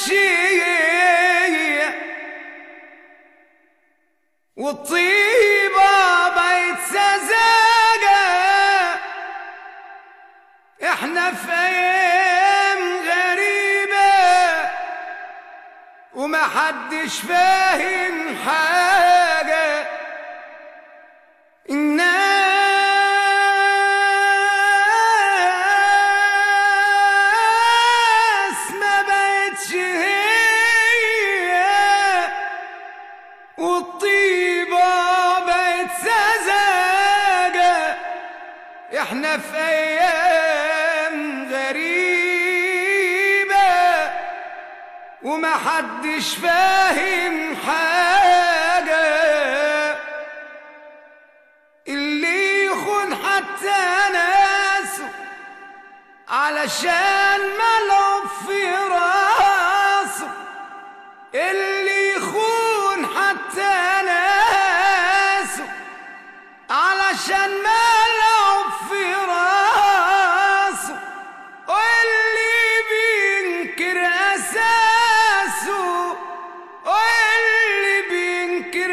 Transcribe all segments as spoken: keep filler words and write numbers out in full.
شي والطيبة بيت سذاجة. احنا في ايام غريبة وما حدش فاهم حاجة. الناس ما بقتش هي والطيبة بقت سذاجة. احنا في ايام غريبة وما حدش فاهم حاجة. اللي يخون حتى ناسه علشان ملعوب في راسه. اللي يخون حتى ناسه علشان ملعوب في راسه. واللي بينكر أساسه واللي بينكر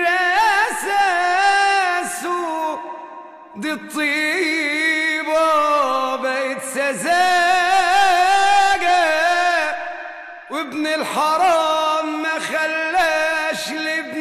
أساسه. دي الطيبة بقت سذاجة وابن الحرام ما خلاش لابن